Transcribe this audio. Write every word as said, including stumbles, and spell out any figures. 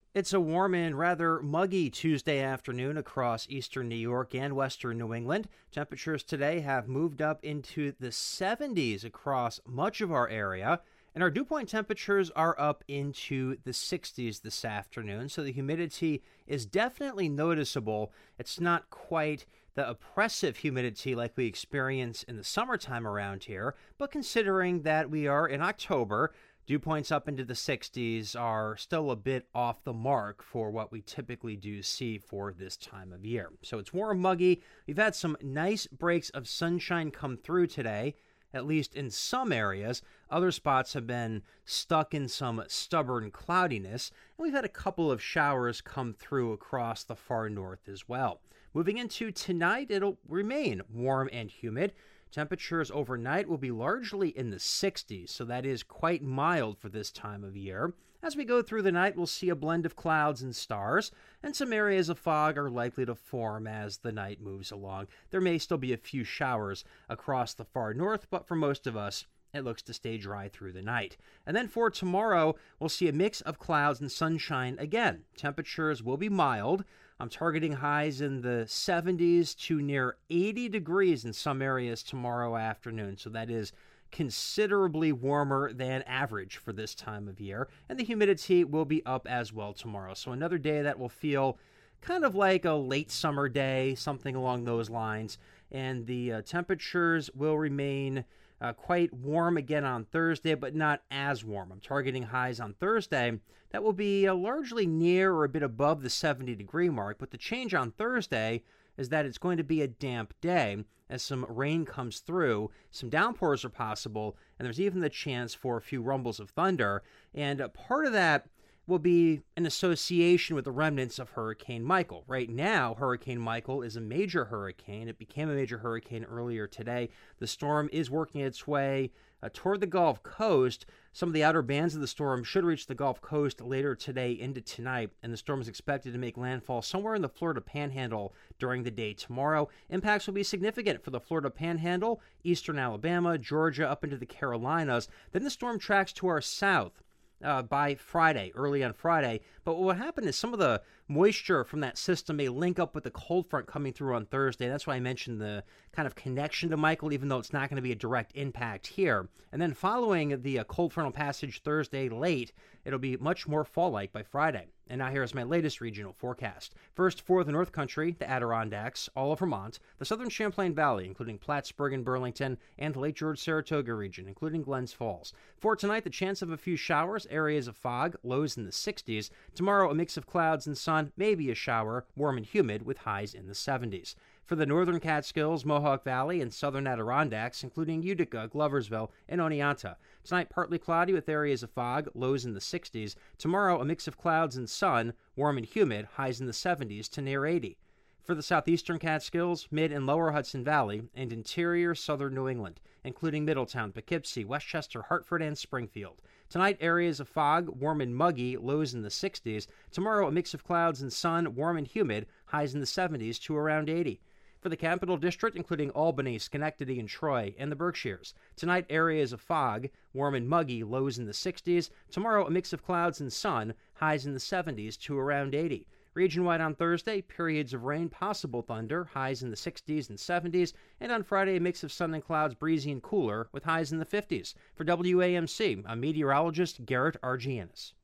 It's a warm and rather muggy Tuesday afternoon across eastern New York and western New England. Temperatures today have moved up into the seventies across much of our area, and our dew point temperatures are up into the sixties this afternoon, so the humidity is definitely noticeable. It's not quite the oppressive humidity like we experience in the summertime around here, but considering that we are in October, dew points up into the sixties are still a bit off the mark for what we typically do see for this time of year. So it's warm, muggy. We've had some nice breaks of sunshine come through today, at least in some areas. Other spots have been stuck in some stubborn cloudiness, and we've had a couple of showers come through across the far north as well. Moving into tonight, it'll remain warm and humid. Temperatures overnight will be largely in the sixties, so that is quite mild for this time of year. As we go through the night, we'll see a blend of clouds and stars, and some areas of fog are likely to form as the night moves along. There may still be a few showers across the far north, but for most of us, it looks to stay dry through the night. And then for tomorrow, we'll see a mix of clouds and sunshine again. Temperatures will be mild. I'm targeting highs in the seventies to near eighty degrees in some areas tomorrow afternoon. So that is considerably warmer than average for this time of year. And the humidity will be up as well tomorrow. So another day that will feel kind of like a late summer day, something along those lines. And the uh, temperatures will remain Uh, quite warm again on Thursday, but not as warm. I'm targeting highs on Thursday that will be uh, largely near or a bit above the seventy degree mark, but the change on Thursday is that it's going to be a damp day as some rain comes through, some downpours are possible, and there's even the chance for a few rumbles of thunder, and uh, part of that will be an association with the remnants of Hurricane Michael. Right now, Hurricane Michael is a major hurricane. It became a major hurricane earlier today. The storm is working its way uh, toward the Gulf Coast. Some of the outer bands of the storm should reach the Gulf Coast later today into tonight, and the storm is expected to make landfall somewhere in the Florida Panhandle during the day tomorrow. Impacts will be significant for the Florida Panhandle, eastern Alabama, Georgia, up into the Carolinas. Then the storm tracks to our south Uh, by Friday, early on Friday. But what will happen is some of the moisture from that system may link up with the cold front coming through on Thursday. That's why I mentioned the kind of connection to Michael, even though it's not going to be a direct impact here. And then following the uh, cold frontal passage Thursday late, it'll be much more fall-like by Friday. And now here is my latest regional forecast. First, for the North Country, the Adirondacks, all of Vermont, the southern Champlain Valley, including Plattsburgh and Burlington, and the Lake George-Saratoga region, including Glens Falls. For tonight, the chance of a few showers, areas of fog, lows in the sixties. Tomorrow, a mix of clouds and sun, maybe a shower, warm and humid with highs in the seventies. For the northern Catskills, Mohawk Valley, and southern Adirondacks, including Utica, Gloversville, and Oneonta. Tonight, partly cloudy with areas of fog, lows in the sixties. Tomorrow, a mix of clouds and sun, warm and humid, highs in the seventies to near eighty. For the southeastern Catskills, mid and lower Hudson Valley, and interior southern New England, including Middletown, Poughkeepsie, Westchester, Hartford, and Springfield. Tonight, areas of fog, warm and muggy, lows in the sixties. Tomorrow, a mix of clouds and sun, warm and humid, highs in the seventies to around eighty. For the Capital District, including Albany, Schenectady, and Troy, and the Berkshires. Tonight, areas of fog, warm and muggy, lows in the sixties. Tomorrow, a mix of clouds and sun, highs in the seventies to around eighty. Region-wide on Thursday, periods of rain, possible thunder, highs in the sixties and seventies. And on Friday, a mix of sun and clouds, breezy and cooler, with highs in the fifties. For W A M C, I'm meteorologist Garrett Argianis.